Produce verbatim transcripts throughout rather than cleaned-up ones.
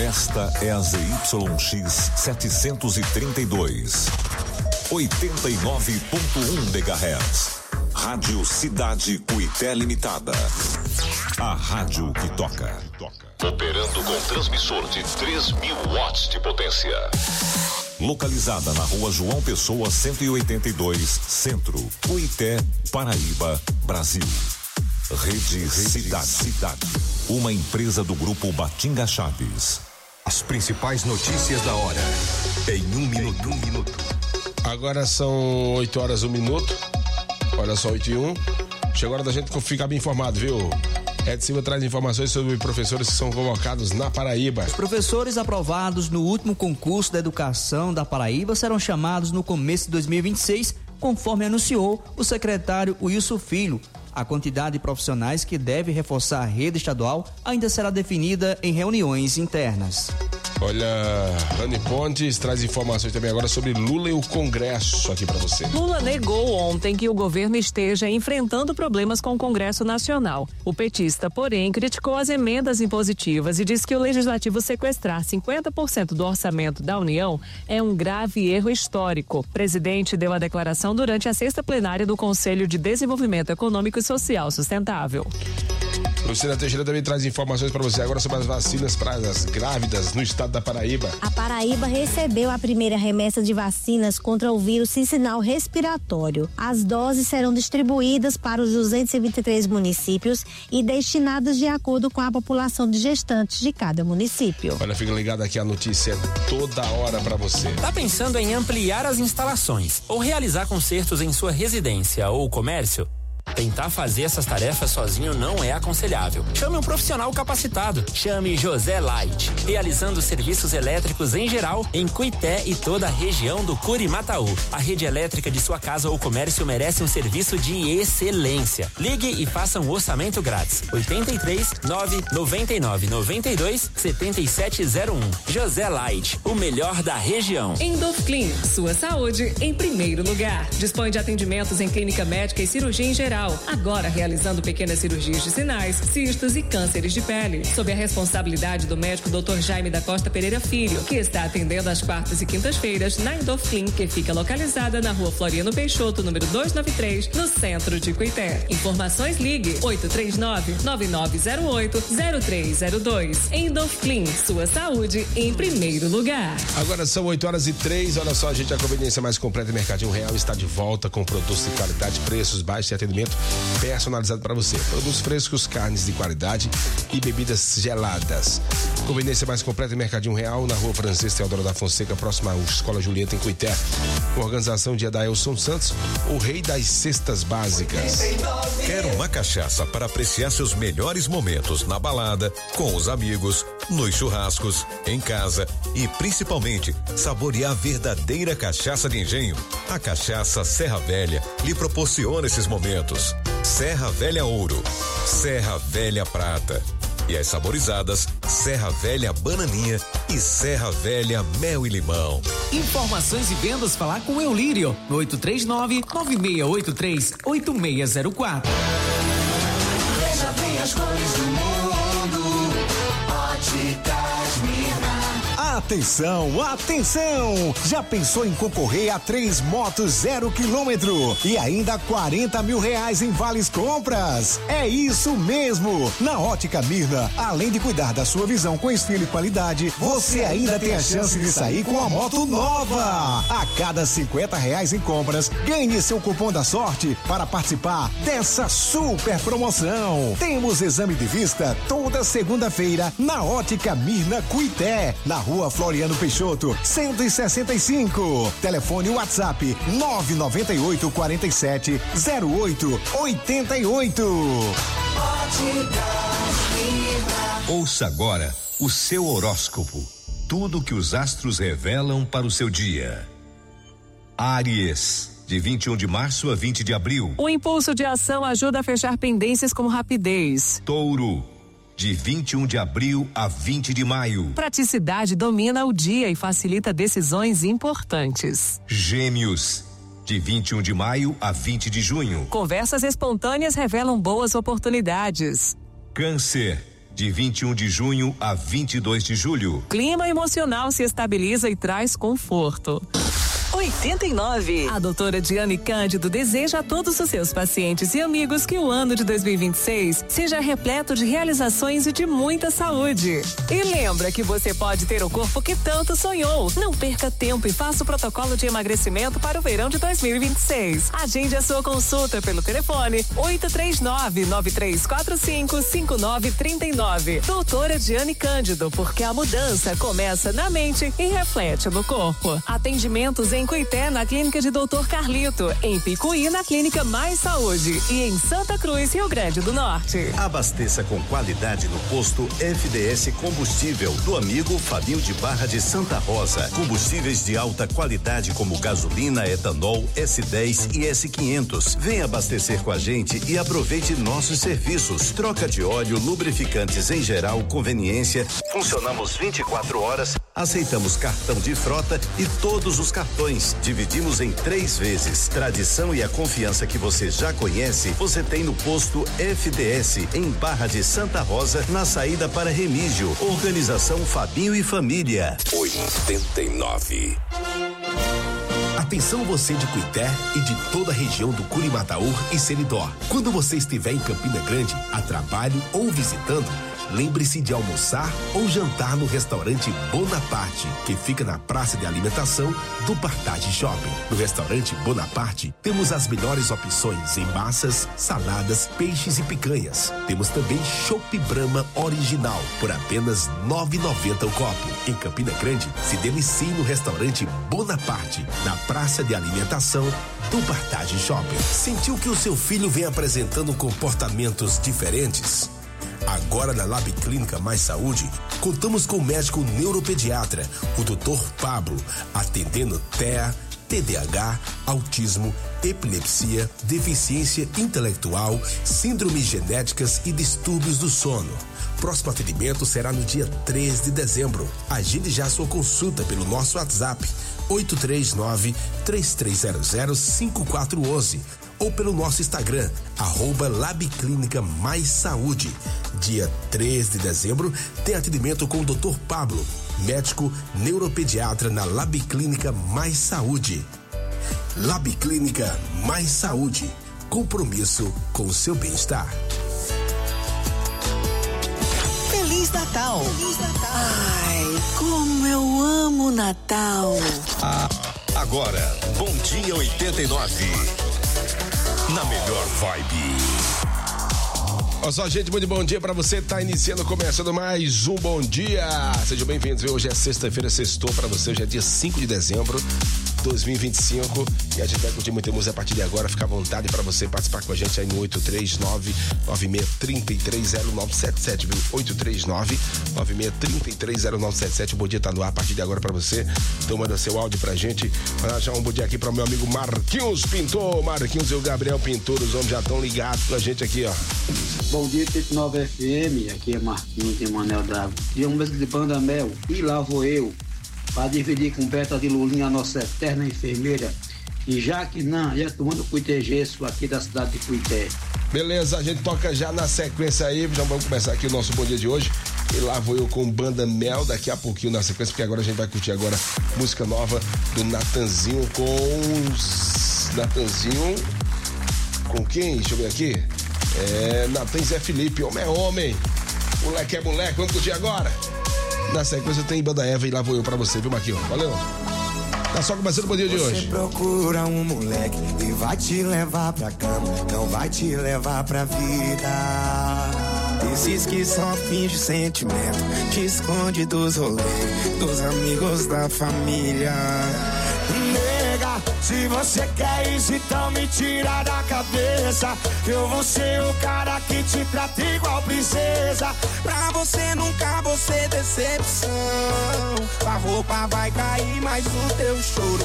Esta é a Z Y X setecentos e trinta e dois, oitenta e nove ponto um megahertz. Rádio Cidade Cuité Limitada. A rádio que toca. Operando com transmissor de três mil watts de potência. Localizada na rua João Pessoa cento e oitenta e dois, Centro, Cuité, Paraíba, Brasil. Rede, Rede Cidade. Cidade. Uma empresa do grupo Batinga Chaves. As principais notícias da hora. Em um minuto. Em um minuto. Agora são oito horas, um minuto. Olha só, oito e um. Chegou a hora da gente ficar bem informado, viu? Ed Silva traz informações sobre professores que são convocados na Paraíba. Os professores aprovados no último concurso da educação da Paraíba serão chamados no começo de dois mil e vinte e seis, conforme anunciou o secretário Wilson Filho. A quantidade de profissionais que deve reforçar a rede estadual ainda será definida em reuniões internas. Olha, Rani Pontes traz informações também agora sobre Lula e o Congresso aqui para você. Lula negou ontem que o governo esteja enfrentando problemas com o Congresso Nacional. O petista, porém, criticou as emendas impositivas e disse que o legislativo sequestrar cinquenta por cento do orçamento da União é um grave erro histórico. O presidente deu a declaração durante a sexta plenária do Conselho de Desenvolvimento Econômico e Social Sustentável. Luciana Teixeira também traz informações para você agora sobre as vacinas para as grávidas no estado da Paraíba. A Paraíba recebeu a primeira remessa de vacinas contra o vírus cincinal respiratório. As doses serão distribuídas para os duzentos e vinte e três municípios e destinadas de acordo com a população de gestantes de cada município. Olha, fica ligado aqui, a notícia toda hora para você. Tá pensando em ampliar as instalações ou realizar consertos em sua residência ou comércio? Tentar fazer essas tarefas sozinho não é aconselhável. Chame um profissional capacitado. Chame José Light, realizando serviços elétricos em geral em Cuité e toda a região do Curimataú. A rede elétrica de sua casa ou comércio merece um serviço de excelência. Ligue e faça um orçamento grátis. oitenta e três, nove, noventa e nove, noventa e dois, setenta e sete zero um. José Light, o melhor da região. Endorfclean, sua saúde em primeiro lugar. Dispõe de atendimentos em clínica médica e cirurgia em geral. Agora realizando pequenas cirurgias de sinais, cistos e cânceres de pele. Sob a responsabilidade do médico doutor Jaime da Costa Pereira Filho, que está atendendo às quartas e quintas-feiras na Endorfclean, que fica localizada na rua Floriano Peixoto, número duzentos e noventa e três, no centro de Cuité. Informações, ligue oito três nove, nove nove zero oito, zero três zero dois. Endorfclean, sua saúde em primeiro lugar. Agora são oito horas e três. Olha só, gente, a conveniência mais completa, Mercadinho Real, está de volta com produtos de qualidade, preços baixos e atendimento personalizado para você. Produtos frescos, carnes de qualidade e bebidas geladas. Conveniência mais completa em Mercadinho Real, na rua Francisco Teodoro da Fonseca, próxima à Escola Julieta, em Cuité. Organização de Adailson Santos, o rei das cestas básicas. Quer uma cachaça para apreciar seus melhores momentos na balada, com os amigos, nos churrascos, em casa e principalmente saborear a verdadeira cachaça de engenho? A Cachaça Serra Velha lhe proporciona esses momentos. Serra Velha Ouro, Serra Velha Prata e as saborizadas Serra Velha Bananinha e Serra Velha Mel e Limão. Informações e vendas, falar com Eulírio no oito três nove, nove seis oito três, oito seis zero quatro. Veja bem as cores do mundo, Óticas Mirna. Atenção, atenção! Já pensou em concorrer a três motos zero quilômetro e ainda quarenta mil reais em vales compras? É isso mesmo! Na Ótica Mirna, além de cuidar da sua visão com estilo e qualidade, você ainda tem a chance de sair com a moto nova! A cada cinquenta reais em compras, ganhe seu cupom da sorte para participar dessa super promoção. Temos exame de vista toda segunda-feira na Ótica Mirna Cuité, na rua Floriano Peixoto, cento e sessenta e cinco. Telefone WhatsApp nove nove oito, quatro sete, zero oito, oito oito. Ouça agora o seu horóscopo. Tudo o que os astros revelam para o seu dia. Áries, de vinte e um de março a vinte de abril. O impulso de ação ajuda a fechar pendências com rapidez. Touro, de vinte e um de abril a vinte de maio. Praticidade domina o dia e facilita decisões importantes. Gêmeos, de vinte e um de maio a vinte de junho. Conversas espontâneas revelam boas oportunidades. Câncer, de vinte e um de junho a vinte e dois de julho. Clima emocional se estabiliza e traz conforto. oitenta e nove. A doutora Diane Cândido deseja a todos os seus pacientes e amigos que o ano de dois mil e vinte e seis seja repleto de realizações e de muita saúde. E lembra que você pode ter o corpo que tanto sonhou. Não perca tempo e faça o protocolo de emagrecimento para o verão de dois mil e vinte e seis. Agende a sua consulta pelo telefone oito três nove, nove três quatro cinco, cinco nove três nove. Doutora Diane Cândido, porque a mudança começa na mente e reflete no corpo. Atendimentos em Em Cuité, na clínica de doutor Carlito, em Picuí, na clínica Mais Saúde e em Santa Cruz, Rio Grande do Norte. Abasteça com qualidade no posto F D S Combustível do amigo Fabinho de Barra de Santa Rosa. Combustíveis de alta qualidade como gasolina, etanol, S dez e S quinhentos. Venha abastecer com a gente e aproveite nossos serviços. Troca de óleo, lubrificantes em geral, conveniência. Funcionamos vinte e quatro horas. Aceitamos cartão de frota e todos os cartões. Dividimos em três vezes. Tradição e a confiança que você já conhece, você tem no posto F D S, em Barra de Santa Rosa, na saída para Remígio. Organização Fabinho e Família. oitenta e nove. Atenção você de Cuité e de toda a região do Curimataú e Seridó. Quando você estiver em Campina Grande, a trabalho ou visitando, lembre-se de almoçar ou jantar no restaurante Bonaparte, que fica na praça de alimentação do Partage Shopping. No restaurante Bonaparte, temos as melhores opções em massas, saladas, peixes e picanhas. Temos também Chopp Brahma original, por apenas nove reais e noventa centavos o copo. Em Campina Grande, se delicie no restaurante Bonaparte, na praça de alimentação do Partage Shopping. Sentiu que o seu filho vem apresentando comportamentos diferentes? Agora na Lab Clínica Mais Saúde, contamos com o médico neuropediatra, o doutor Pablo, atendendo T E A, T D A H, autismo, epilepsia, deficiência intelectual, síndromes genéticas e distúrbios do sono. Próximo atendimento será no dia três de dezembro. Agende já sua consulta pelo nosso WhatsApp oito três nove, três três zero zero, cinco quatro um um ou pelo nosso Instagram, arroba Lab Clínica Mais Saúde. Dia três de dezembro tem atendimento com o doutor Pablo, médico neuropediatra na Lab Clínica Mais Saúde. Lab Clínica Mais Saúde, compromisso com o seu bem-estar. Feliz Natal! Feliz Natal! Ai, como eu amo Natal! Ah, agora, Bom Dia oitenta e nove. Na melhor vibe. Olha só, gente, muito bom dia pra você. Tá iniciando, começando mais um Bom Dia. Sejam bem-vindos. Hoje é sexta-feira, sextou pra você. Hoje é dia cinco de dezembro de dois mil e vinte e cinco. E a gente vai curtir muita música a partir de agora. Fica à vontade pra você participar com a gente aí no oito três nove, nove seis três três zero nove sete sete, viu? oito três nove, nove seis três três zero nove sete sete. O Bom Dia tá no ar a partir de agora pra você. Então manda seu áudio pra gente. Mandar já um bom dia aqui pro meu amigo Marquinhos Pintor. Marquinhos e o Gabriel Pintor, os homens já estão ligados com a gente aqui, ó. Bom dia, oitenta e nove F M, aqui é Marquinhos de Manel Bravo. E uma música de Banda Mel, e lá vou eu, para dividir com Beta de Lulinha, a nossa eterna enfermeira, e Jaque Nan, já tomando Cuité Gesso, aqui da cidade de Cuité. Beleza, a gente toca já na sequência aí, já vamos começar aqui o nosso Bom Dia de hoje. E lá vou eu com Banda Mel, daqui a pouquinho na sequência, porque agora a gente vai curtir agora música nova do Natanzinho com... Natanzinho... Com quem? Deixa eu ver aqui. É, Natan Zé Felipe, homem é homem, moleque é moleque, vamos curtir agora. Na sequência tem Banda Eva e lá vou eu pra você, viu, Marquinhos? Valeu. Tá só começando o Bom Dia de hoje. Você procura um moleque e vai te levar pra cama, não vai te levar pra vida. Esses que só finge sentimento, te esconde dos rolês, dos amigos da família. Nega, se você quer isso, então me tira da cabeça. Eu vou ser o cara que te trata igual princesa. Pra você nunca vou ser decepção. A roupa vai cair, mas o teu choro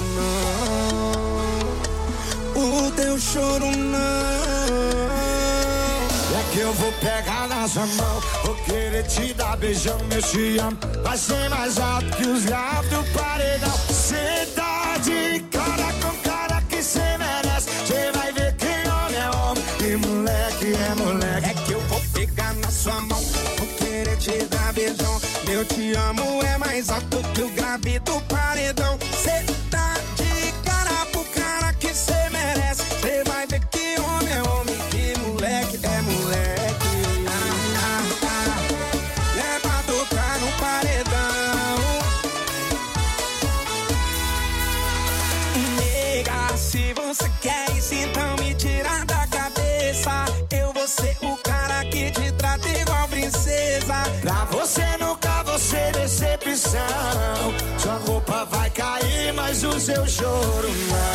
não. O teu choro não. É que eu vou pegar na sua mão, vou querer te dar beijão, eu te amo. Vai ser mais alto que os graves do paredão. Cê tá de cara com cara que cê merece. Cê vai ver que homem é homem e moleque é moleque. É que eu vou pegar na sua mão, vou querer Eu te amo é mais alto que o grave do paredão. Cê tá de cara pro cara que cê merece. Cê vai ver que homem é homem, que moleque é moleque. Ah, ah, ah. É pra tocar no paredão. Nega, se você quer isso, então me tira da cabeça. Eu vou ser o cara que te trata igual princesa. Pra você nunca vou ser decepção. Sua roupa vai cair, mas o seu choro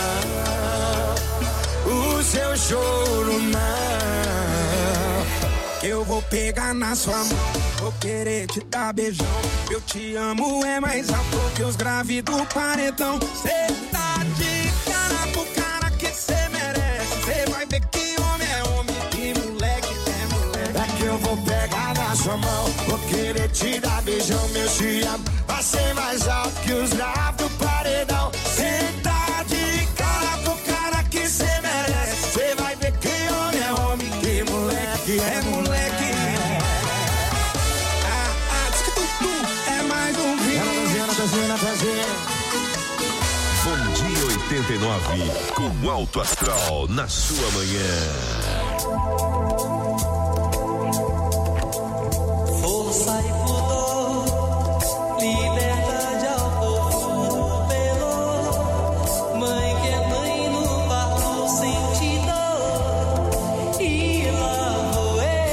não. O seu choro não. Eu vou pegar na sua mão, vou querer te dar beijão. Eu te amo é mais alto que os graves do paredão. Cê tá de cara pro cara que cê merece. Cê vai ver que homem é homem, que moleque é moleque. É que eu vou pegar na sua mão, vou querer te dar beijão. Meu te amo vai ser mais alto que os graves do paredão. Cê tá de cara pro cara que cê merece. Cê vai ver que homem é homem, que moleque é moleque. Ah, ah, diz que tudo é mais um vídeo. Bom dia oitenta e nove, com Alto Astral na sua manhã. Força e pudor, liberdade ao povo pelo. Mãe que é mãe no parto sente dor. E lá vou eu.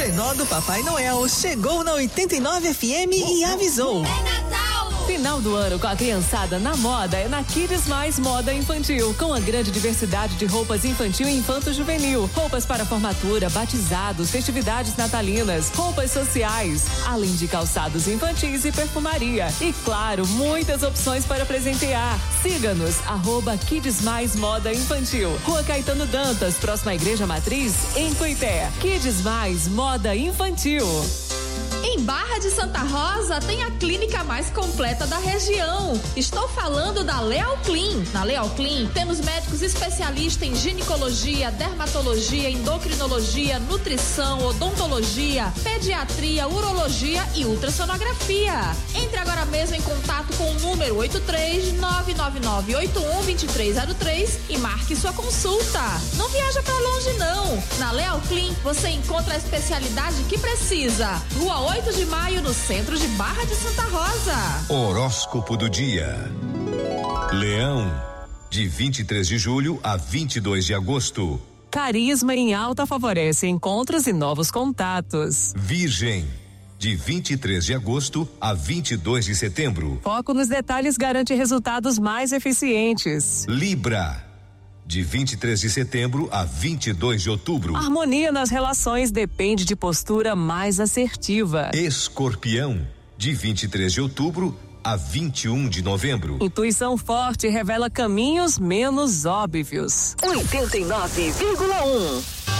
trenó do Papai Noel chegou na oitenta e nove F M e avisou. É Natal! Final do ano com a criançada na moda é na Kids Mais Moda Infantil, com a grande diversidade de roupas infantil e infanto-juvenil, roupas para formatura, batizados, festividades natalinas, roupas sociais, além de calçados infantis e perfumaria. E claro, muitas opções para presentear. Siga-nos, arroba Kids Mais Moda Infantil, Rua Caetano Dantas, próxima à Igreja Matriz, em Cuité. Kids Mais Moda Infantil. Em Barra de Santa Rosa tem a clínica mais completa da região. Estou falando da Leal Clean. Na Leal Clean temos médicos especialistas em ginecologia, dermatologia, endocrinologia, nutrição, odontologia, pediatria, urologia e ultrassonografia. Entre agora mesmo em contato com o número oito três nove nove nove oito um dois três zero três e marque sua consulta. Não viaja pra longe não. Na Leal Clean você encontra a especialidade que precisa. Rua oito de maio, no centro de Barra de Santa Rosa. Horóscopo do dia. Leão, de vinte e três de julho a vinte e dois de agosto. Carisma em alta favorece encontros e novos contatos. Virgem, de vinte e três de agosto a vinte e dois de setembro. Foco nos detalhes garante resultados mais eficientes. Libra, de vinte e três de setembro a vinte e dois de outubro. Harmonia nas relações depende de postura mais assertiva. Escorpião, de vinte e três de outubro a vinte e um de novembro. Intuição forte revela caminhos menos óbvios. oitenta e nove vírgula um.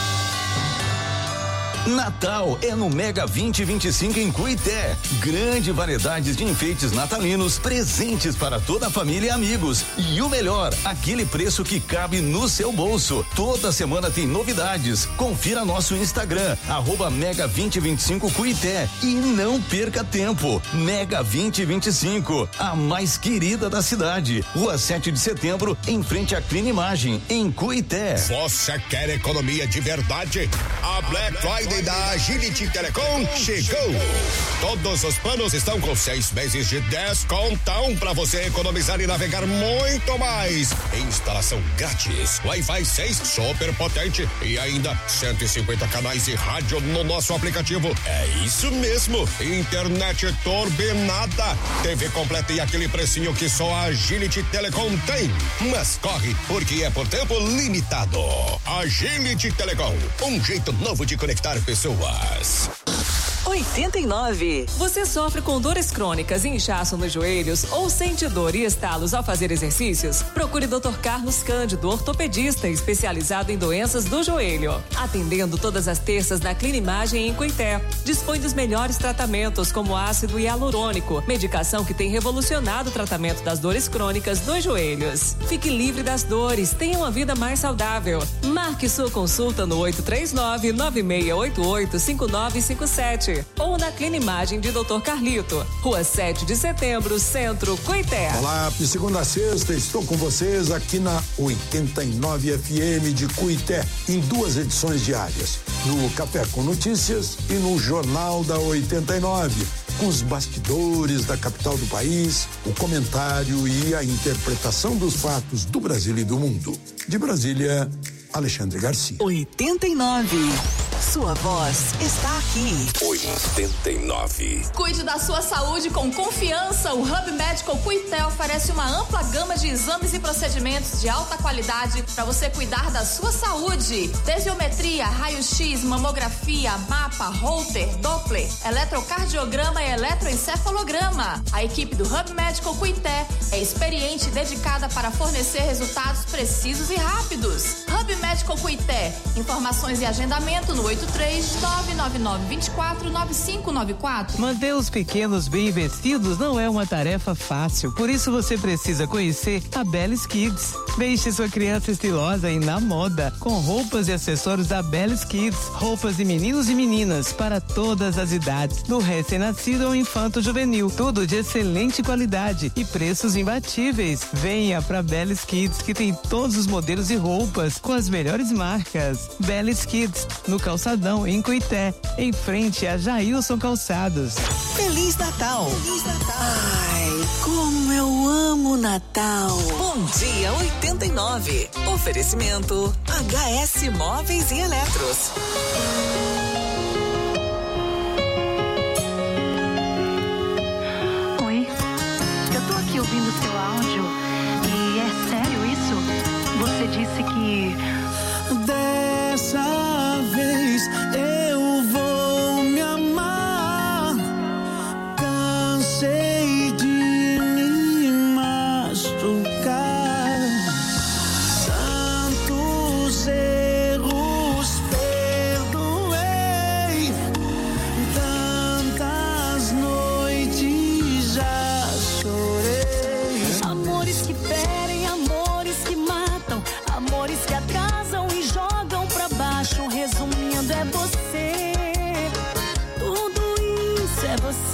Natal é no Mega vinte e vinte e cinco em Cuité. Grande variedade de enfeites natalinos, presentes para toda a família e amigos. E o melhor, aquele preço que cabe no seu bolso. Toda semana tem novidades. Confira nosso Instagram, arroba Mega vinte e vinte e cinco Cuité. E não perca tempo. Mega vinte e vinte e cinco, a mais querida da cidade. Rua sete de setembro, em frente à Clean Imagem, em Cuité. Você quer economia de verdade? A Black Friday da Agility Telecom chegou. Todos os planos estão com seis meses de descontão para você economizar e navegar muito mais. Instalação grátis, Wi-Fi seis super potente e ainda cento e cinquenta canais de rádio no nosso aplicativo. É isso mesmo, internet turbinada, T V completa e aquele precinho que só a Agility Telecom tem. Mas corre, porque é por tempo limitado. Agility Telecom, um jeito novo de conectar pessoas. oitenta e nove. Você sofre com dores crônicas e inchaço nos joelhos ou sente dor e estalos ao fazer exercícios? Procure doutor Carlos Cândido, ortopedista especializado em doenças do joelho. Atendendo todas as terças na Clean Imagem em Cuité. Dispõe dos melhores tratamentos como ácido hialurônico, medicação que tem revolucionado o tratamento das dores crônicas dos joelhos. Fique livre das dores, tenha uma vida mais saudável. Marque sua consulta no oito três nove nove seis oito oito cinco nove cinco sete ou na Clean Imagem de doutor Carlito, Rua sete de setembro, Centro, Cuité. Olá, de segunda a sexta estou com vocês aqui na oitenta e nove F M de Cuité, em duas edições diárias, no Café com Notícias e no Jornal da oitenta e nove, com os bastidores da capital do país, o comentário e a interpretação dos fatos do Brasil e do mundo. De Brasília, Alexandre Garcia. oitenta e nove. Sua voz está aqui. oitenta e nove. Cuide da sua saúde com confiança. O Hub Medical Cuité oferece uma ampla gama de exames e procedimentos de alta qualidade para você cuidar da sua saúde. Desiometria, raio-x, mamografia, mapa, Holter, Doppler, eletrocardiograma e eletroencefalograma. A equipe do Hub Medical Cuité é experiente e dedicada para fornecer resultados precisos e rápidos. Hub Medical Cuité. Informações e agendamento no oito três nove nove nove dois quatro nove cinco nove quatro. Manter os pequenos bem vestidos não é uma tarefa fácil, por isso você precisa conhecer a Bellis Kids. Deixe sua criança estilosa e na moda, com roupas e acessórios da Bellis Kids. Roupas de meninos e meninas para todas as idades, do recém-nascido ao infanto juvenil. Tudo de excelente qualidade e preços imbatíveis. Venha pra Bellis Kids, que tem todos os modelos e roupas com as melhores marcas. Bellis Kids, no Calçadão, em Cuité, em frente a Jailson Calçados. Feliz Natal! Feliz Natal! Ai, como eu amo Natal! Bom dia, oitenta e nove. Oferecimento H S Móveis e Eletros.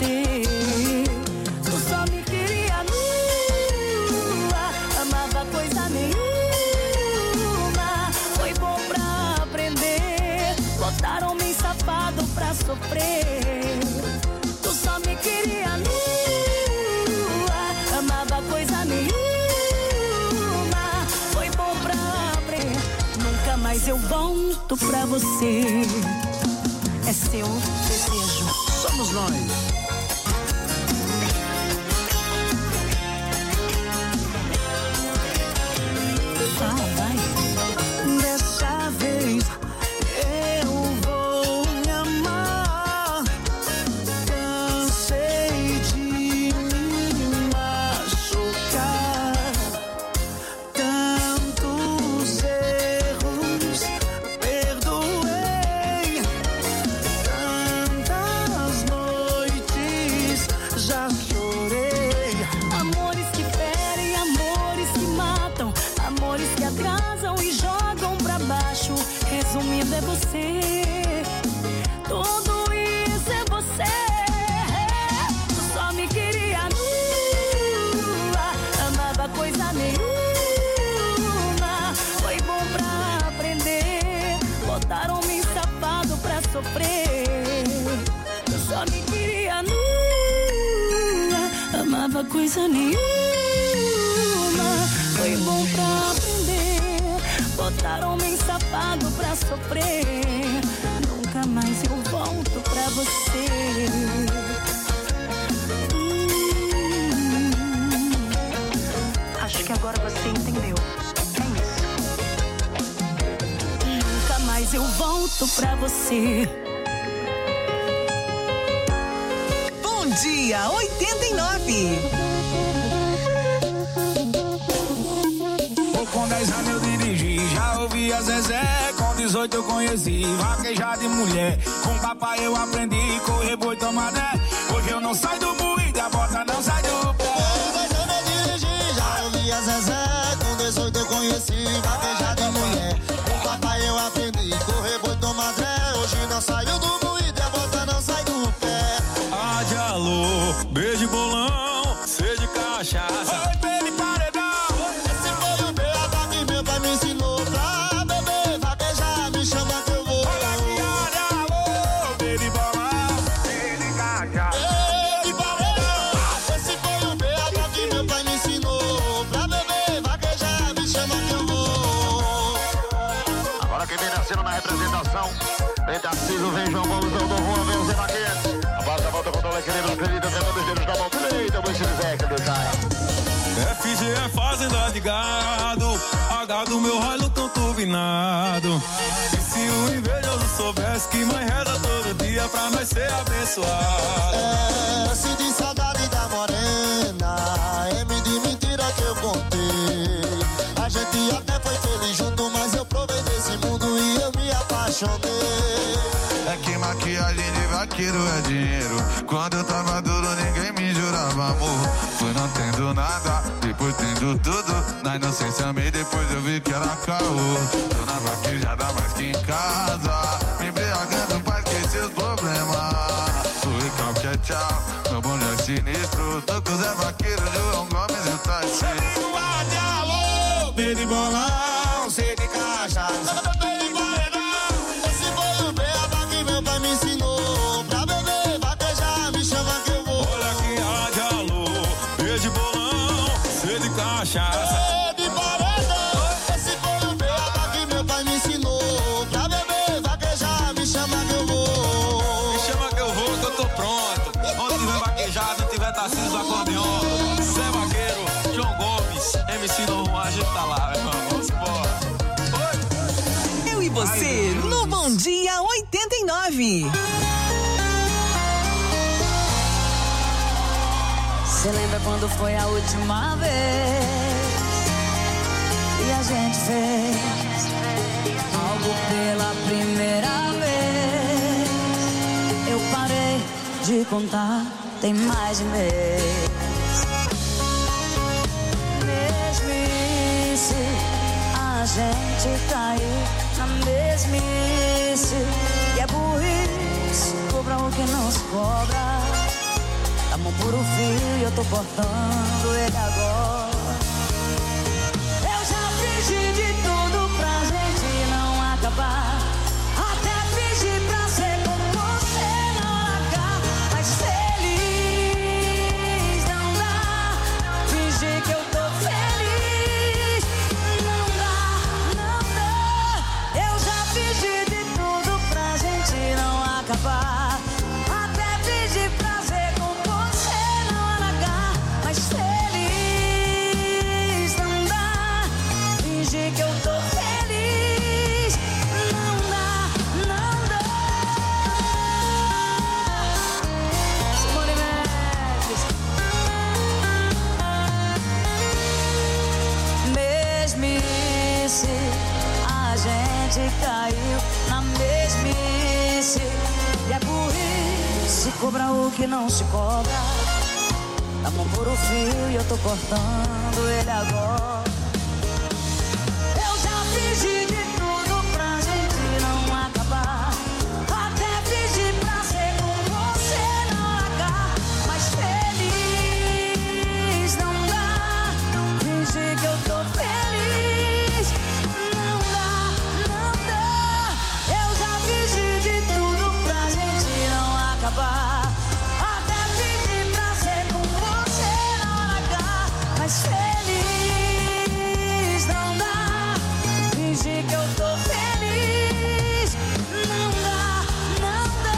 você. Tu só me queria nua, amava coisa nenhuma. Foi bom pra aprender, botaram homem safado pra sofrer. Tu só me queria nua, amava coisa nenhuma. Foi bom pra aprender, nunca mais eu volto pra você. É seu desejo, somos nós. Fala, vai. Dessa vez eu vou me amar. Cansei de me machucar. Tantos erros perdoei. Tantas noites já chorei. Amores que ferem, amores que matam, amores que atrasam e jogam pra baixo. Resumindo, é você. Tudo isso é você. Tu só me queria nua, amava coisa nenhuma. Foi bom pra aprender, botaram homem safado pra sofrer. Tu só me queria nua, amava coisa nenhuma. Foi bom pra aprender, botaram homem safado pra sofrer. Nunca mais eu volto pra você. Hum, acho que agora você entendeu. É isso. Nunca mais eu volto pra você. Bom dia, oitenta e nove. Com dez anos eu dirigi, já ouvi a Zezé. Com dezoito eu conheci vaquejar de mulher. Com papai eu aprendi correr boi tomadé. Hoje eu não saio do moído, a bota não sai do pé. Com dez anos eu dirigi, já ouvi a Zezé. Com dezoito eu conheci vaquejar de mulher. Com papai eu aprendi correr boi tomadé. Hoje não saio do moído, a bota não sai do pé. Ah, de alô, beijo bolão, sede cachaça. Oi, baby, paredão. Na representação, vem Tarcísio, vem João Bolzão do Rua, vem o Zé Maquete. A bola volta com o equilíbrio, acredita, pegando os dedos da mão direita, o Luiz Zé, cadê o Zé? F G é fazenda de gado, H do meu raio tão turbinado. E se o invejoso soubesse que mãe reza todo dia pra nós ser abençoado. É, senti saudade da morena, M de mentira que eu contei. A gente até foi feliz junto, mas eu provei desse mundo e eu me apaixonei. É que maquiagem de vaqueiro é dinheiro. Quando eu tava duro ninguém me jurava amor. Fui não tendo nada, depois tendo tudo. Na inocência amei, depois eu vi que era caô. Tô na vaquejada mais que em casa, me embriagando pra esquecer os problemas. Fui calque é tchau, meu bonde é sinistro. Tô com o Zé Vaqueiro, João Gomes e o Tassi. Alô, baby bolão, sei de cachaça. Esse foi o beaba que meu pai me ensinou. Pra beber, vaquejar, me chama que eu vou. Olha que rádio, alô, beijo bolão, sei de cachaça. Baby paredão, esse foi o beaba que meu pai me ensinou. Pra beber, vaquejar, me chama que eu vou. Me chama que eu vou, que eu tô pronto. Onde tiver vaquejado, não tiver Tarcísio do acordeon. Zé Vaqueiro, João Gomes, M C Dom, a gente tá lá, meu irmão. Vamos embora. Eu e você no Bom Dia oitenta e nove. Você lembra quando foi a última vez e a gente fez algo pela primeira vez? Eu parei de contar, tem mais de mês. Mesmice, a gente tá aí na mesmice. E é burrice, cobra o que não se cobra. A mão por um fio e eu tô cortando ele agora. Eu já fingi de tudo pra gente não acabar. Até fingi pra ser com você não largar. Mas feliz não dá. Fingir que eu tô feliz não dá, não dá. Eu já fingi de tudo pra gente não acabar. Até fingi pra ser com você não largar. Mas feliz não dá. Fingir que eu tô feliz não dá, não dá. Simone Mendes. Mesmice, a gente caiu na mesmice. E é burrice cobrar o que não se cobra. A mão por o fio e eu tô cortando ele agora. Eu já fingi de tudo pra gente não acabar. Até fingi pra ser com você não largar. Mas feliz não dá. Fingir que eu tô feliz não dá, não dá. Eu já fingi de tudo pra gente não acabar. Até fingi pra ser com você não largar. Mas feliz não dá. Fingir que eu tô feliz não dá, não dá.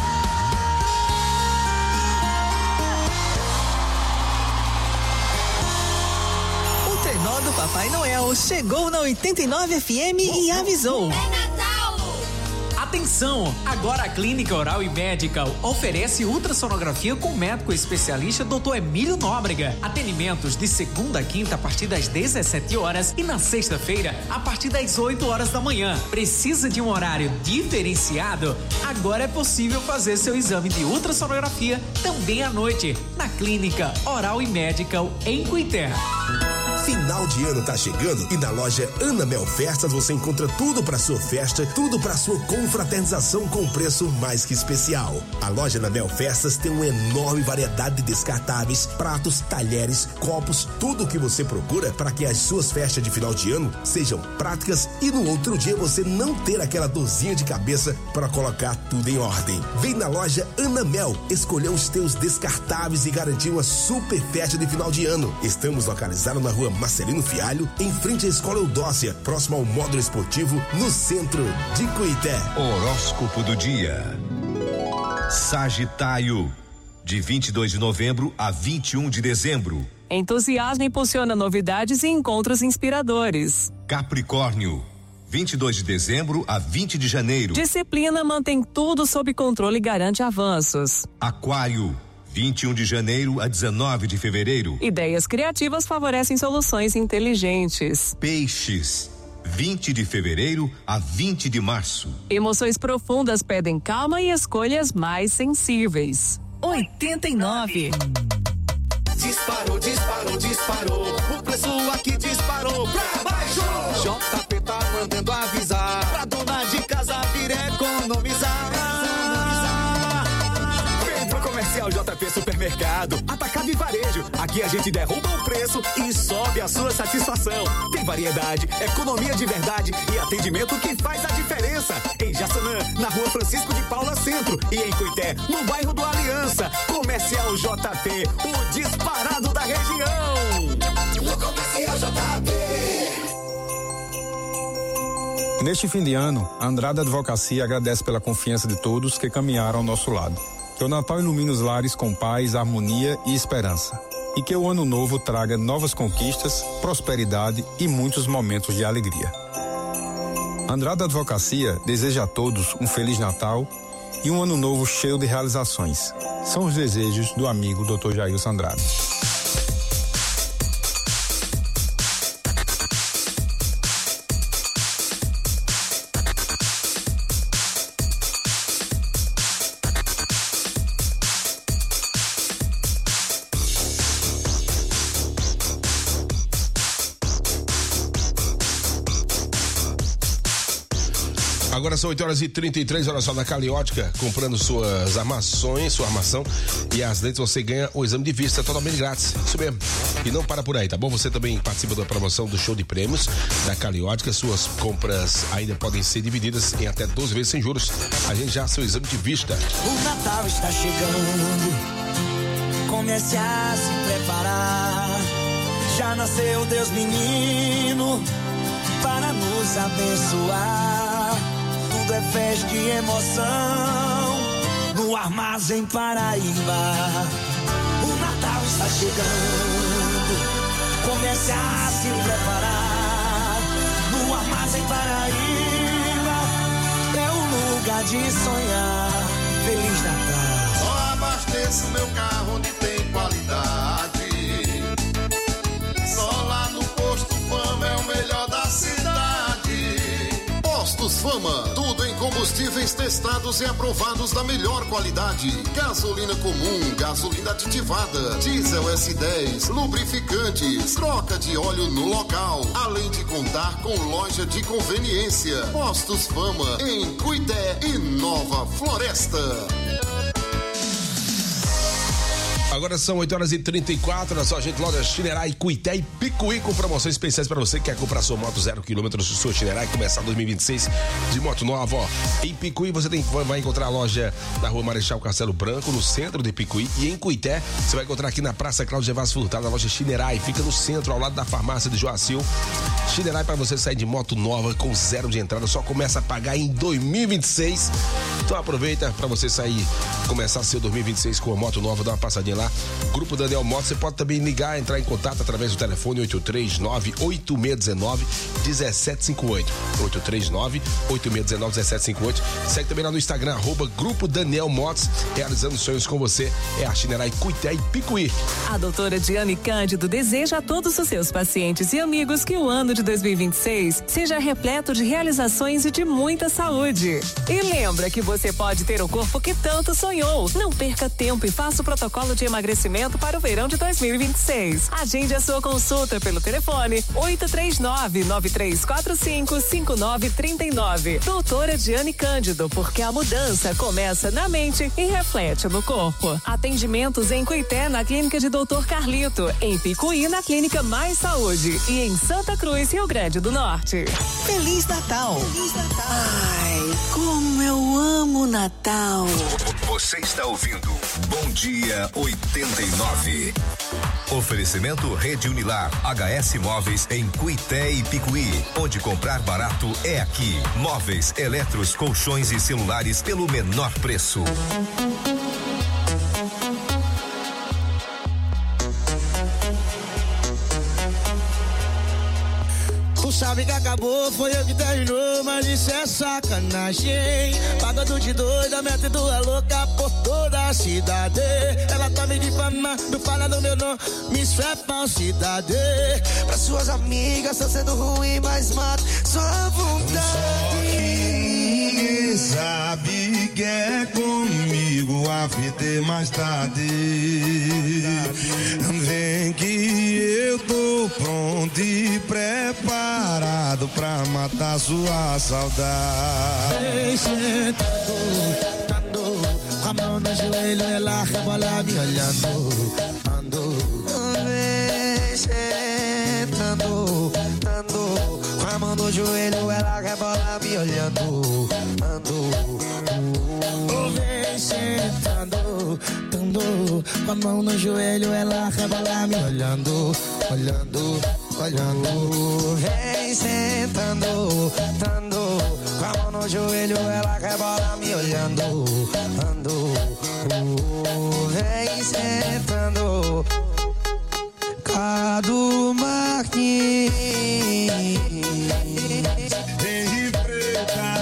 O trenó do Papai Noel chegou na oitenta e nove F M e avisou. Atenção! Agora a Clínica Oral e Medical oferece ultrassonografia com médico especialista doutor Emílio Nóbrega. Atendimentos de segunda a quinta a partir das dezessete horas e na sexta-feira a partir das oito horas da manhã. Precisa de um horário diferenciado? Agora é possível fazer seu exame de ultrassonografia também à noite na Clínica Oral e Medical em Cuité. Final de ano tá chegando e na loja Ana Mel Festas você encontra tudo para sua festa, tudo para sua confraternização com preço mais que especial. A loja Ana Mel Festas tem uma enorme variedade de descartáveis, pratos, talheres, copos, tudo o que você procura para que as suas festas de final de ano sejam práticas e no outro dia você não ter aquela dorzinha de cabeça para colocar tudo em ordem. Vem na loja Ana Mel, escolher os teus descartáveis e garantir uma super festa de final de ano. Estamos localizados na rua Marcelino Fialho, em frente à Escola Eudócia, próximo ao módulo esportivo, no centro de Cuité. Horóscopo do dia. Sagitário, de vinte e dois de novembro a vinte e um de dezembro. Entusiasmo impulsiona novidades e encontros inspiradores. Capricórnio, vinte e dois de dezembro a vinte de janeiro. Disciplina mantém tudo sob controle e garante avanços. Aquário, vinte e um de janeiro a dezenove de fevereiro. Ideias criativas favorecem soluções inteligentes. Peixes, vinte de fevereiro a vinte de março. Emoções profundas pedem calma e escolhas mais sensíveis. oitenta e nove. Disparou, disparou, disparou. O preço aqui disparou pra baixo. J P tá mandando avisar pra dona de casa vir economizar. Comercial J P Supermercado, atacado e varejo. Aqui a gente derruba o preço e sobe a sua satisfação. Tem variedade, economia de verdade e atendimento que faz a diferença. Em Jaçanã, na rua Francisco de Paula Centro e em Cuité, no bairro do Aliança. Comercial J P, o disparado da região. No Comercial J P. Neste fim de ano, a Andrada Advocacia agradece pela confiança de todos que caminharam ao nosso lado. Que o Natal ilumine os lares com paz, harmonia e esperança. E que o ano novo traga novas conquistas, prosperidade e muitos momentos de alegria. Andrada Advocacia deseja a todos um Feliz Natal e um ano novo cheio de realizações. São os desejos do amigo doutor Jailson Andrade. Agora são oito horas e trinta e três, olha só, na Caliótica, comprando suas armações, sua armação e as lentes, você ganha o exame de vista totalmente grátis. Isso mesmo. E não para por aí, tá bom? Você também participa da promoção do show de prêmios da Caliótica. Suas compras ainda podem ser divididas em até doze vezes sem juros. A gente já seu exame de vista. O Natal está chegando. Comece a se preparar. Já nasceu Deus menino para nos abençoar. Tudo é festa e emoção no Armazém Paraíba. O Natal está chegando. Comece a se preparar. No Armazém Paraíba é um lugar de sonhar. Feliz Natal. Só abasteço meu carro onde tem qualidade. Só lá no Posto Fama é o melhor da cidade. Postos Fama, tudo em combustíveis testados e aprovados da melhor qualidade. Gasolina comum, gasolina aditivada, diesel S dez, lubrificantes, troca de óleo no local, além de contar com loja de conveniência. Postos Fama, em Cuité e Nova Floresta. Agora são oito horas e trinta e quatro, na sua gente, loja Shinerai, Cuité e Picuí, com promoções especiais para você que quer comprar sua moto zero quilômetros, sua Shinerai, começar dois mil e vinte e seis de moto nova, ó. Em Picuí você tem, vai encontrar a loja na rua Marechal Castelo Branco, no centro de Picuí, e em Cuité você vai encontrar aqui na Praça Cláudio Gervásio Furtado, a loja Shinerai, fica no centro, ao lado da farmácia de Joacil. Shinerai para você sair de moto nova com zero de entrada, só começa a pagar em dois mil e vinte e seis. Então aproveita para você sair, começar seu dois mil e vinte e seis com a moto nova, dá uma passadinha lá. Grupo Daniel Motos, você pode também ligar, entrar em contato através do telefone oito três nove, oito seis um nove, um sete cinco oito. oito três nove, oito seis um nove, um sete cinco oito. Segue também lá no Instagram, arroba Grupo Daniel Motos, realizando sonhos com você. É a Shinerai, Cuité e Picuí. A doutora Diane Cândido deseja a todos os seus pacientes e amigos que o ano de dois mil e vinte e seis seja repleto de realizações e de muita saúde. E lembra que você pode ter o corpo que tanto sonhou. Não perca tempo e faça o protocolo de emagrecimento para o verão de dois mil e vinte e seis. Agende a sua consulta pelo telefone oito três nove, nove três quatro cinco, cinco nove três nove. Doutora Diane Cândido, porque a mudança começa na mente e reflete no corpo. Atendimentos em Cuité, na clínica de doutor Carlito, em Picuí, na clínica Mais Saúde e em Santa Cruz, Rio Grande do Norte. Feliz Natal. Feliz Natal. Ai, como eu amo Natal. Você está ouvindo Bom Dia oitenta e nove. Oferecimento Rede Unilar, H S Móveis em Cuité e Picuí. Onde comprar barato é aqui. Móveis, eletros, colchões e celulares pelo menor preço. Tu sabe que acabou, foi eu que terminou, mas isso é sacanagem. Pagando de doida, metendo a louca por toda a cidade. Ela tá me difamando, fala do meu nome, isso é falsidade. Pra suas amigas tá sendo ruim, mas mata sua vontade. Ninguém sabe que é comigo, a fita é mais tarde. Vem que eu tô pronto e preparado pra matar sua saudade. Vem sentando, tando, com a mão no joelho, ela rebola me olhando. Ando, vem sentando, tando, com a mão no joelho, ela rebola me olhando. Ando, vem sentando, tando, com a mão no joelho, ela rebola me olhando, olhando, olhando. Vem sentando, tando, com a mão no joelho, ela rebola me olhando, ando. Vem sentando, Cadu Martins. Vem preta.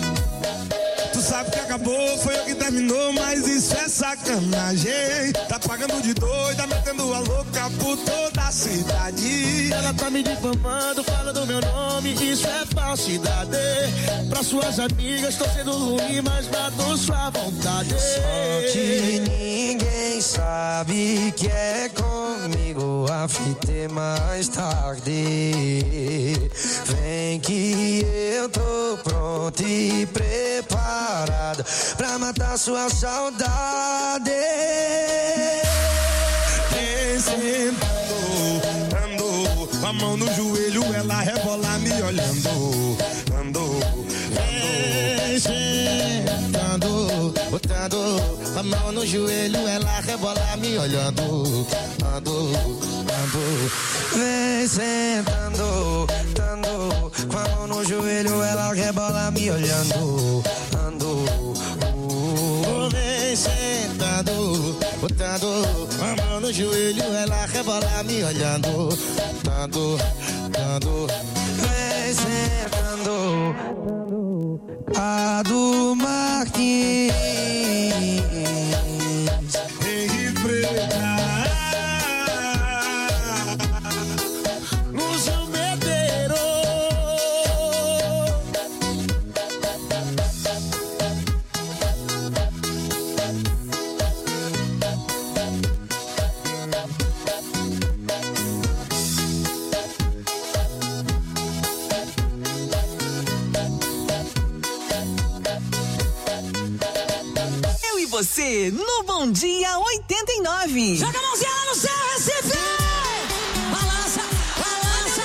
Acabou, foi eu que terminou, mas isso é sacanagem. Tá pagando pagando de doida, metendo a louca por toda a cidade. Ela tá me difamando, falando meu nome, isso é falsidade. Pra suas amigas tô sendo ruim, mas matou sua vontade. Só que ninguém sabe que é comigo, a fita é mais tarde. Vem que eu tô pronto e preparado pra matar sua saudade. Vem sentando, andou, com a mão no joelho, ela rebola me olhando. Andou, vem sentando, botando a mão no joelho, ela rebola me olhando. Ando, ando, vem sentando, dando, com a mão no joelho, ela rebola me olhando. Ando, uh, vem sentando, botando a mão no joelho, ela rebola me olhando. Ando, ando, vem sentando, a do Marquinhos. Henrique Preta. Você no Bom Dia oitenta e nove. Joga a mãozinha lá no céu, Recife! Balança, balança,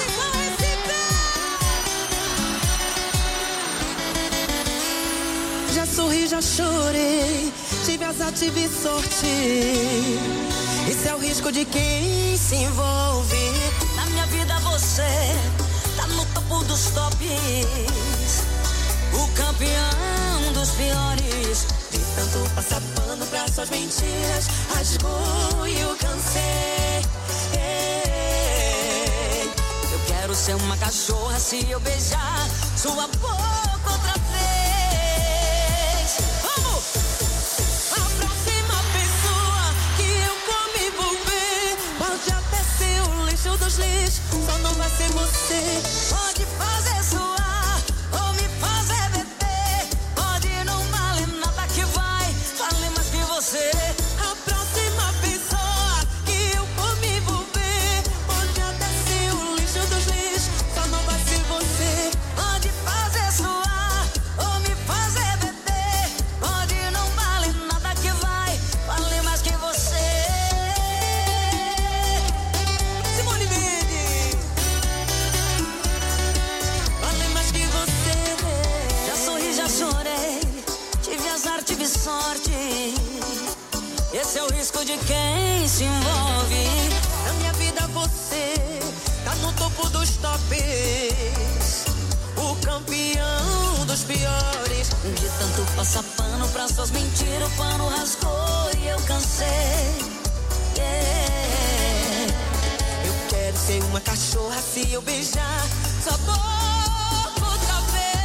Recife! Já sorri, já chorei, tive azar, tive sorte. Esse é o risco de quem se envolve. Na minha vida você tá no topo dos tops, o campeão dos piores. Tanto passar pano pra suas mentiras, rasgou e eu cansei. Eu quero ser uma cachorra se eu beijar sua boca outra vez. Vamos! A próxima pessoa que eu for me envolver pode até ser o lixo dos lixos, só não vai ser você. Pode fazer suar ou me fazer beber, pode não vale nada que vai, vale mais que você. A próxima pessoa que eu for me envolver pode até ser o lixo dos lixos, só não vai ser você. Pode fazer suar ou me fazer beber, pode não vale nada que vai, vale mais que você. Simone Mendes, vale mais que você. Já sorri, já chorei, tive azar, tive sorte. Esse é o risco de quem se envolve. Na minha vida você tá no topo dos tops, o campeão dos piores. De tanto passar pano pra suas mentiras, o pano rasgou e eu cansei. Yeah. Eu quero ser uma cachorra se eu beijar sua boca outra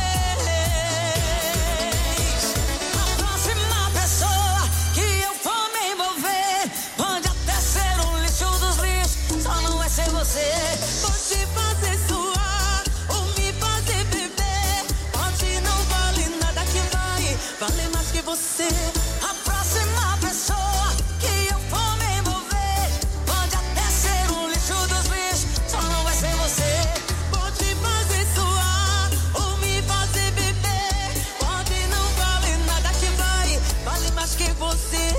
vez. A próxima pessoa que eu for me envolver pode até ser o lixo dos lixos, só não vai ser você. Pode fazer suar ou me fazer beber, pode não vale nada que vai, vale mais que você. A próxima pessoa que eu for me envolver pode até ser o lixo dos lixos, só não vai ser você. Pode fazer suar ou me fazer beber, pode não vale nada que vai, vale mais que você.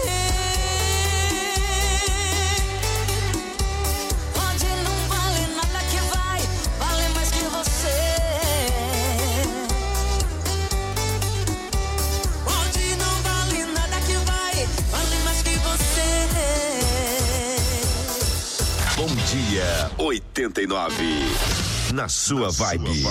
Pode não vale nada que vai, vale mais que você. Pode não vale nada que vai, vale mais que você. Bom Dia oitenta e nove. Na sua vibe.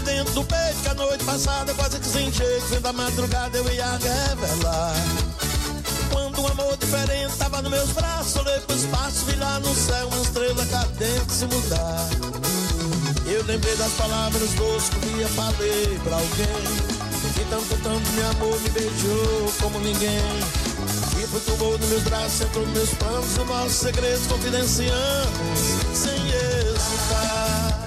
dentro do peito que a noite passada quase que sem jeito, fim da madrugada eu ia revelar. Quando um amor diferente tava nos meus braços, olhei pro espaço, vi lá no céu uma estrela cadente se mudar. Eu lembrei das palavras doces que um dia falei pra alguém, que tanto, tanto meu amor me beijou como ninguém. E flutuou nos meus braços, entrou nos meus planos, os nossos segredos confidenciamos sem hesitar.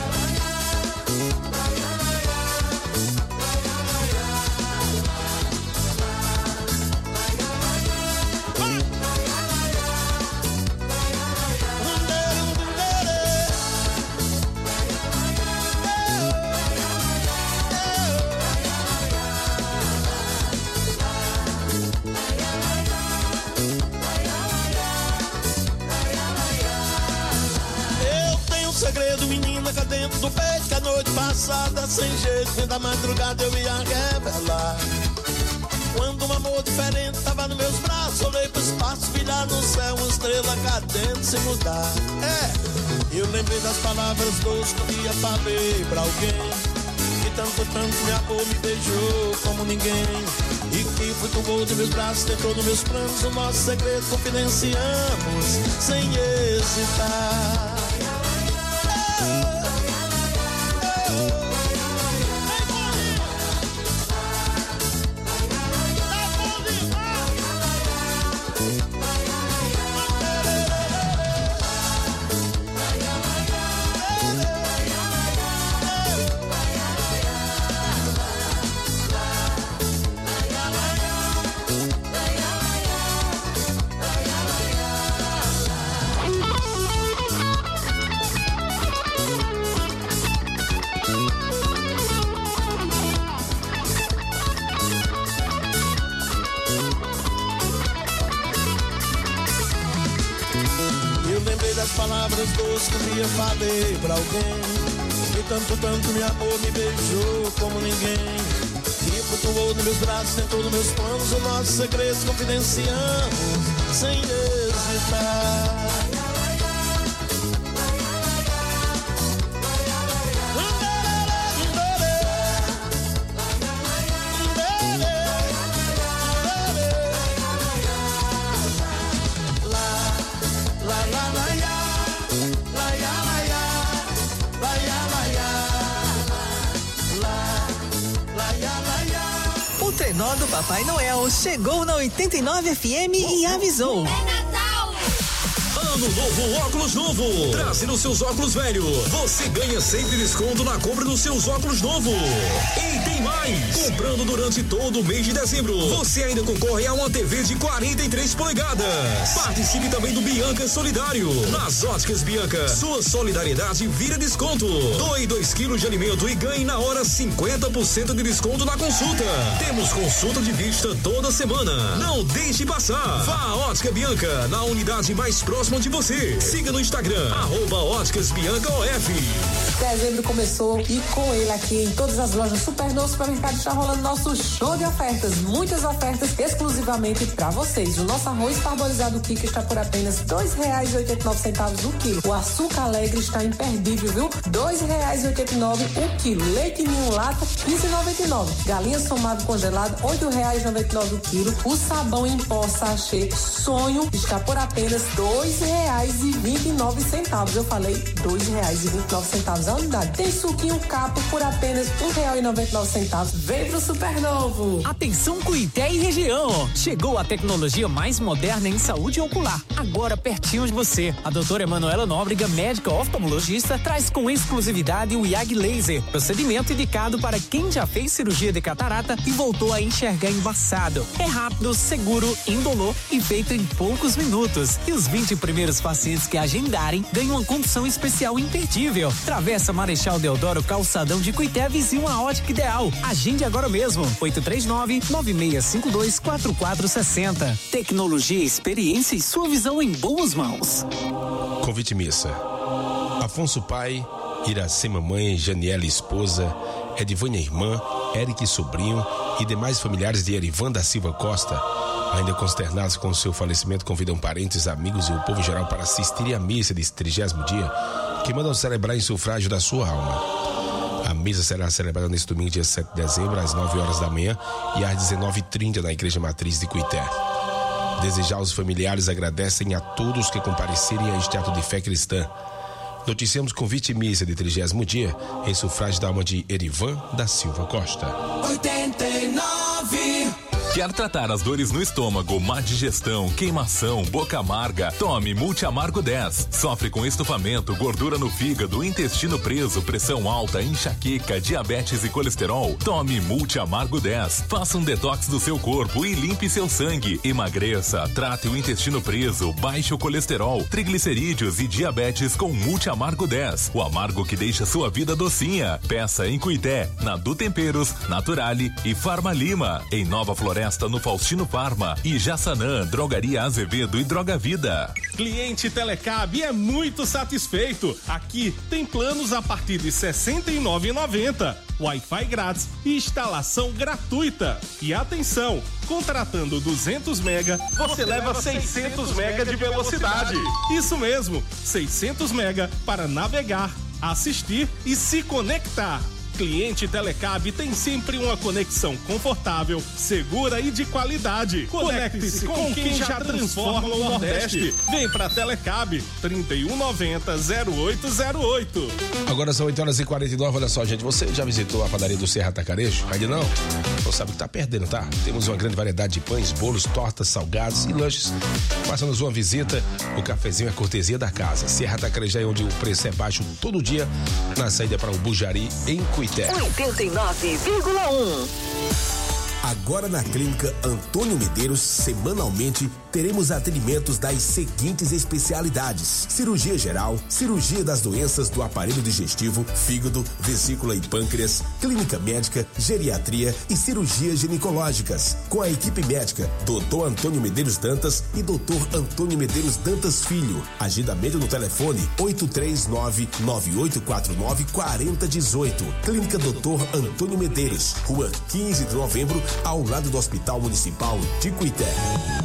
Segredo, menina, cá dentro do peito, que a noite passada sem jeito, fim da madrugada eu ia revelar. Quando um amor diferente tava nos meus braços, olhei pro espaço, vi lá no céu uma estrela cadente se mudar. É, eu lembrei das palavras doces que um dia falei pra alguém, que tanto, tanto meu amor me beijou como ninguém. E que flutuou nos meus braços, entrou nos meus planos, o nosso segredo confidenciamos sem hesitar. Palavras doces que um dia falei pra alguém, que tanto, tanto meu amor me beijou como ninguém. E flutuou nos meus braços, entrou nos meus planos, os nossos segredos confidenciamos sem hesitar. O trenó do Papai Noel chegou na oitenta e nove F M e avisou. Ano novo, óculos novo. Trazendo seus óculos velho. Você ganha sempre desconto na compra dos seus óculos novo. E tem mais. Comprando durante todo o mês de dezembro, você ainda concorre a uma T V de quarenta e três polegadas. Participe também do Bianca Solidário. Nas Óticas Bianca, sua solidariedade vira desconto. Doe dois quilos de alimento e ganhe na hora cinquenta por cento de desconto na consulta. Temos consulta de vista toda semana. Não deixe passar. Vá à Ótica Bianca, na unidade mais próxima de você. Siga no Instagram, arroba Óticas Bianca O F. Dezembro começou e com ele aqui em todas as lojas Supernovo Supermercado está rolando nosso show de ofertas. Muitas ofertas exclusivamente para vocês. O nosso arroz parbolizado Kika está por apenas dois reais e oitenta e nove centavos o quilo. O açúcar alegre está imperdível, viu? Dois reais e oitenta e nove o quilo. Leite ninho lata, quinze reais e noventa e nove. Galinha somado congelado, oito reais e noventa e nove o quilo. O sabão em pó sachê Sonho está por apenas dois reais e vinte e nove centavos. Eu falei dois reais e vinte e nove centavos a unidade. Tem suquinho capo por apenas um real e noventa e nove centavos. Vem pro Supernovo. Atenção Cuité e região. Chegou a tecnologia mais moderna em saúde ocular. Agora pertinho de você. A doutora Emanuela Nóbrega, médica oftalmologista, traz com exclusividade o I A G Laser. Procedimento indicado para quem já fez cirurgia de catarata e voltou a enxergar embaçado. É rápido, seguro, indolor e feito em poucos minutos. E os vinte primeiros pacientes que agendarem ganham uma condição especial imperdível. Travessa Marechal Deodoro, calçadão de Cuité, vizinho à Ótica Ideal. Agende agora mesmo. oito três nove, nove seis cinco dois, quatro quatro seis zero. Tecnologia, experiência e sua visão em boas mãos. Convite missa. Afonso pai, Iracema mãe, Janiela esposa, Edivânia irmã, Eric sobrinho e demais familiares de Erivan da Silva Costa, ainda consternados com o seu falecimento, convidam parentes, amigos e o povo geral para assistirem à missa desse trigésimo dia, que mandam celebrar em sufrágio da sua alma. A missa será celebrada neste domingo, dia sete de dezembro, às nove horas da manhã e às dezenove e trinta na Igreja Matriz de Cuité. Desejar aos familiares agradecem a todos que comparecerem a este ato de fé cristã. Noticiamos convite missa de trigésimo dia em sufrágio da alma de Erivan da Silva Costa. oitenta e nove. Quer tratar as dores no estômago, má digestão, queimação, boca amarga? Tome Multiamargo dez. Sofre com estufamento, gordura no fígado, intestino preso, pressão alta, enxaqueca, diabetes e colesterol? Tome Multiamargo dez. Faça um detox do seu corpo e limpe seu sangue. Emagreça, trate o intestino preso, baixe o colesterol, triglicerídeos e diabetes com Multiamargo dez. O amargo que deixa sua vida docinha. Peça em Cuité, na Du Temperos, Naturale e Farma Lima. Em Nova Floresta, no Faustino Farma e Jaçanã, Drogaria Azevedo e Droga Vida. Cliente Telecab é muito satisfeito. Aqui tem planos a partir de sessenta e nove reais e noventa centavos. Wi-Fi grátis e instalação gratuita. E atenção, contratando duzentos mega, você leva seiscentos mega de velocidade. Isso mesmo, seiscentos mega para navegar, assistir e se conectar. Cliente Telecab tem sempre uma conexão confortável, segura e de qualidade. Conecte-se com quem já transforma o Nordeste. Vem pra Telecab, trinta e um noventa, zero oito zero oito. Agora são oito horas e quarenta e nove, olha só, gente, você já visitou a padaria do Serra Atacarejo? Ainda não? Não sabe o que tá perdendo, tá? Temos uma grande variedade de pães, bolos, tortas, salgados e lanches. Faça-nos uma visita, o cafezinho é cortesia da casa. Serra Atacarejo é onde o preço é baixo todo dia, na saída para o Bujari, em Cuité. oitenta e nove vírgula um. Agora na Clínica Antônio Medeiros, semanalmente, teremos atendimentos das seguintes especialidades: cirurgia geral, cirurgia das doenças do aparelho digestivo, fígado, vesícula e pâncreas, clínica médica, geriatria e cirurgias ginecológicas. Com a equipe médica, doutor Antônio Medeiros Dantas e doutor Antônio Medeiros Dantas Filho. Agendamento no telefone oito três nove, nove oito quatro nove, quatro zero um oito. Clínica doutor Antônio Medeiros, Rua quinze de novembro, ao lado do Hospital Municipal de Cuité.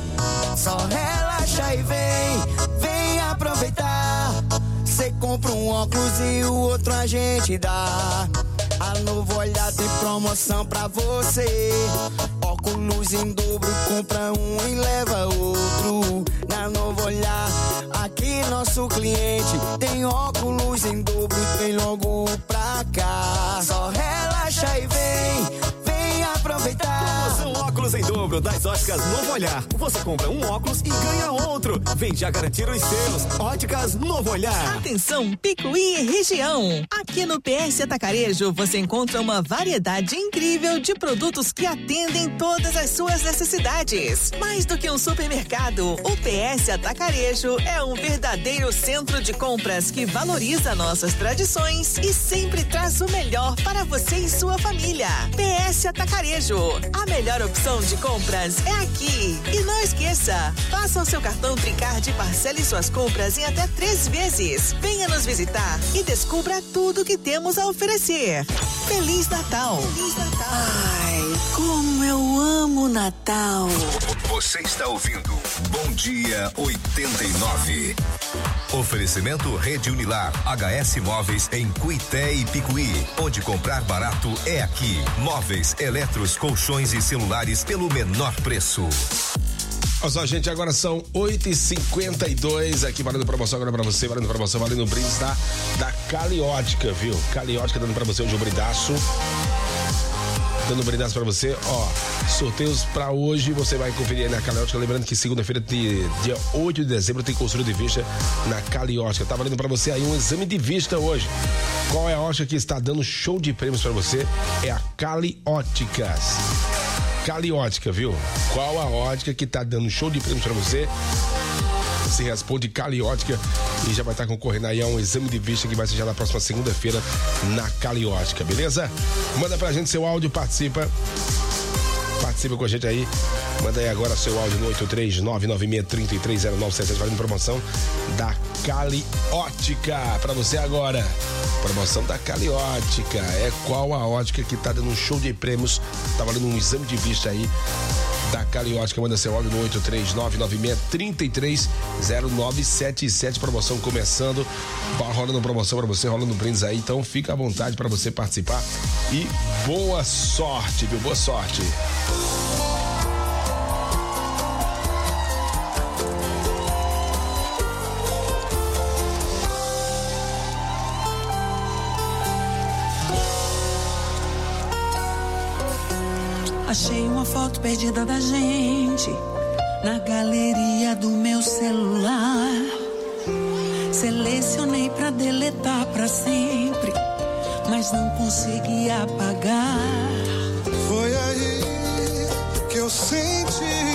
Só relaxa e vem, vem aproveitar. Cê compra um óculos e o outro a gente dá. A Novo Olhar tem promoção pra você. Óculos em dobro, compra um e leva outro. Na Novo Olhar, aqui nosso cliente tem óculos em dobro, tem logo pra cá. Só relaxa e vem, vem aproveitar. Promoção óculos em dobro das óticas Novo Olhar. Você compra um óculos e ganha outro. Vem já garantir os seus. Óticas Novo Olhar. Atenção, Picuí e região. Aqui no P S Atacarejo você encontra uma variedade incrível de produtos que atendem todas as suas necessidades. Mais do que um supermercado, o P S Atacarejo é um verdadeiro centro de compras que valoriza nossas tradições e sempre traz o melhor para você e sua família. P S Atacarejo, a melhor opção de compras é aqui. E não esqueça, faça o seu cartão Tricard e parcele suas compras em até três vezes. Venha nos visitar e descubra tudo que temos a oferecer. Feliz Natal! Feliz Natal! Ai, como eu amo Natal! Você está ouvindo Bom Dia oitenta e nove. Oferecimento Rede Unilar, H S Móveis em Cuité e Picuí. Onde comprar barato é aqui. Móveis, eletros, colchões e celulares pelo menor preço. Olha só, gente, agora são oito e cinquenta e dois, aqui valendo promoção agora pra você, valendo promoção, valendo brindes da, da Caliótica, viu? Caliótica dando pra você hoje um brindaço. Dando um brindaço pra você, ó, sorteios pra hoje, você vai conferir aí na Caliótica, lembrando que segunda-feira, dia oito de dezembro, tem consulta de vista na Caliótica, tá valendo pra você aí um exame de vista hoje. Qual é a ótica que está dando show de prêmios pra você? É a Calióticas. Caliótica, viu? Qual a ótica que tá dando show de prêmios pra você? Você responde Caliótica e já vai estar concorrendo aí a um exame de vista que vai ser já na próxima segunda-feira na Caliótica, beleza? Manda pra gente seu áudio, participa. Participa com a gente aí. Manda aí agora seu áudio no oito três nove nove seis três três zero nove sete sete, valendo promoção da Caliótica pra você agora. Promoção da Caliótica. É qual a ótica que tá dando um show de prêmios, tá valendo um exame de vista aí da Cariótica. Manda seu áudio no oito três nove nove seis três três zero nove sete sete. Promoção começando. Rolando promoção pra você, rolando brindes aí. Então fica à vontade pra você participar. E boa sorte, viu? Boa sorte. Achei uma foto perdida da gente na galeria do meu celular. Selecionei pra deletar pra sempre, mas não consegui apagar. Foi aí que eu senti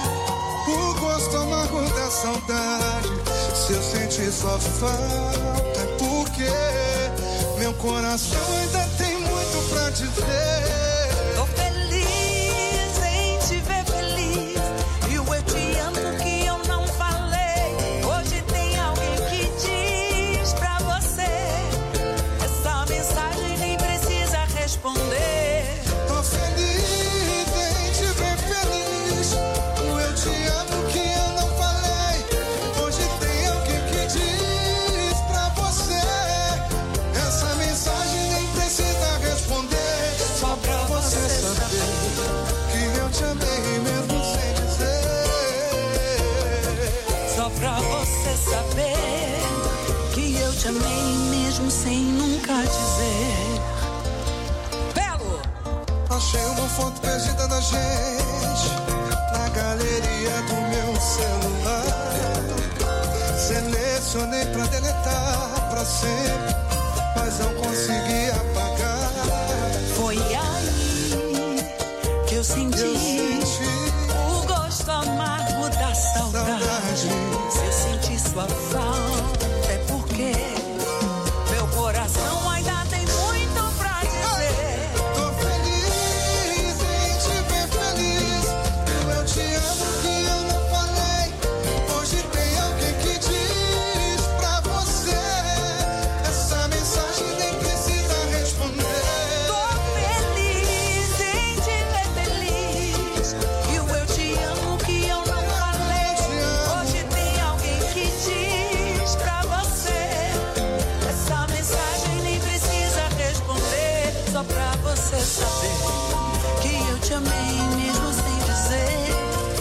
o gosto amargo da saudade. Se eu senti sua falta é porque meu coração ainda tem muito pra dizer. Tô feliz em te ver feliz, e o eu te amo que eu não falei. Hoje tem alguém que diz pra você, essa mensagem nem precisa responder. Tô feliz em te ver feliz, o eu te amo que eu não falei. Hoje tem alguém que diz pra você, essa mensagem nem precisa responder. Só pra você saber que eu te amei mesmo sem dizer. Só pra você saber que eu te amei mesmo sem nunca dizer. Belo! Achei uma foto perdida da gente na galeria do meu celular. Selecionei pra deletar pra sempre, mas não consegui apagar. Foi aí que eu senti, eu senti o gosto amargo da saudade. saudade. Se eu senti sua falta é porque meu coração ainda tem muito pra dizer. Tô feliz em te ver feliz, eu te amo que eu não falei. Hoje tem alguém que diz pra você, essa mensagem nem precisa responder. Tô feliz em te ver feliz, e o eu te amo que eu não falei. Hoje tem alguém que diz pra você, essa mensagem nem precisa responder. Só pra você saber que eu te amei mesmo sem dizer.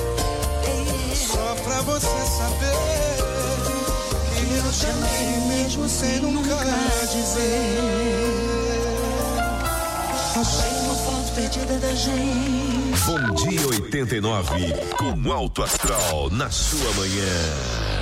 Ei, Só pra você saber que eu te amei mesmo sem nunca dizer. Achei uma foto perdida da gente. Bom dia oitenta e nove, com Alto Astral na sua manhã.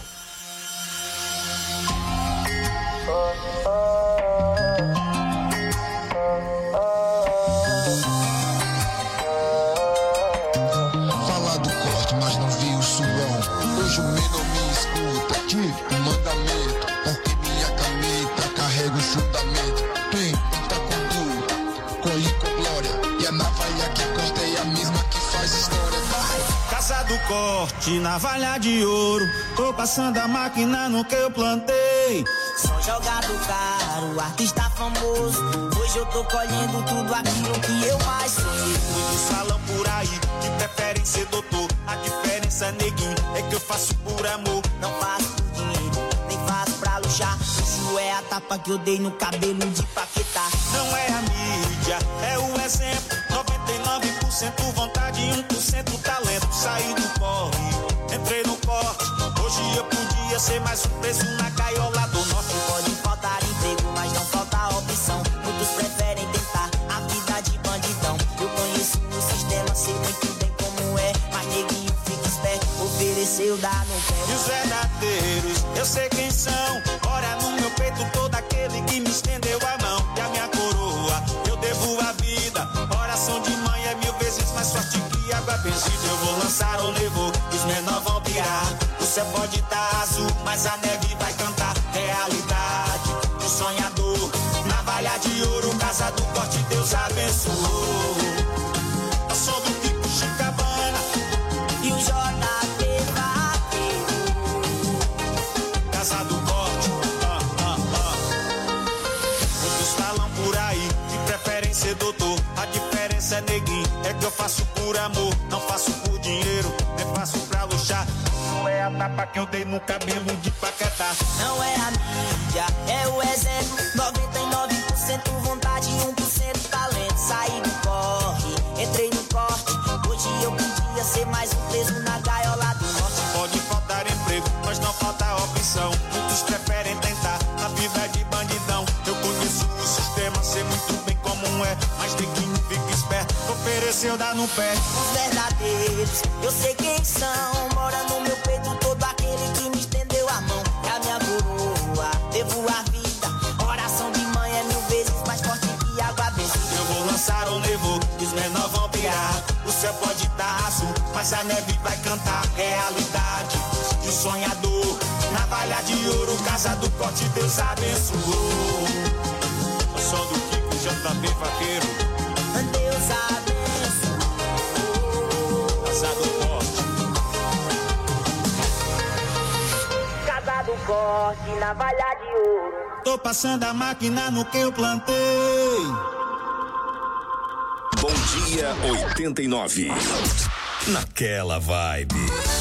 Fala do corte, mas não vi o sulão. Hoje o menor me escuta. Tive um mandamento, porque minha caneta carrega o fundamento. Tem tá com duro, colhe com glória. E a navalha que corta é a mesma que faz história. Vai! Casa do corte, navalha de ouro. Tô passando a máquina no que eu plantei. Som jogado caro, artista famoso. Hoje eu tô colhendo tudo aquilo que eu mais sonhei. Muitos falam por aí que preferem ser doutor. A diferença, neguinho, é que eu faço por amor. Não faço por dinheiro, nem faço pra luxar. Isso é a tapa que eu dei no cabelo de Paquetá. Não é a mídia, é o exemplo. noventa e nove por cento vontade e um por cento talento. Saí do corre, entrei no corte. Hoje eu podia ser mais um preso na gaiola do norte. Pode faltar emprego, mas não falta opção. Muitos preferem tentar a vida de bandidão. Eu conheço o sistema, sei muito bem como é. Mas neguinho fica esperto, ofereceu, dá no pé. E os verdadeiros, eu sei quem são. Ora no meu peito todo aquele que me estendeu a mão. E a minha coroa, eu devo a vida. Oração de mãe é mil vezes mais forte que água benzida. Eu vou lançar o levou, os menores vão pirar. O céu pode estar azul, mas a neve vai cantar. Realidade do sonhador, navalha de ouro, casa do corte, Deus abençoou. Eu sou do Kiko Chicabana e o J P bateu. Casa do corte, ah, ah, ah. Muitos falam por aí que preferem ser doutor. A diferença é neguinho, é que eu faço por por amor, não faço por dinheiro, nem faço pra luxar. Não é a tapa que eu dei no cabelo de Paquetá. Não é a mídia, é o exemplo. noventa e nove por cento vontade, um por cento talento. Saí do corre, entrei no corte. Hoje eu podia ser mais um preso na gaiola do norte. Pode faltar emprego, mas não falta opção. Muitos preferem tentar a vida de bandidão. Eu conheço o sistema, sei muito bem como é, mas tem quem fica esperto. Ofereceu, dá no pé. Os verdadeiros, eu sei quem são. Mora no meu peito todo aquele que me estendeu a mão. É a minha coroa, devo a vida. Oração de mãe é mil vezes mais forte que água benzida. Eu vou lançar um nevo e os menores vão pirar. O céu pode estar azul, mas a neve vai cantar. Realidade de sonhador. Navalha de ouro, casa do corte, Deus abençoou. O som do Kiko, J B Vaqueiro. Deus abençoou. Casa do corte. Casa do corte, navalha de ouro. Tô passando a máquina no que eu plantei. Bom dia oitenta e nove. Naquela vibe.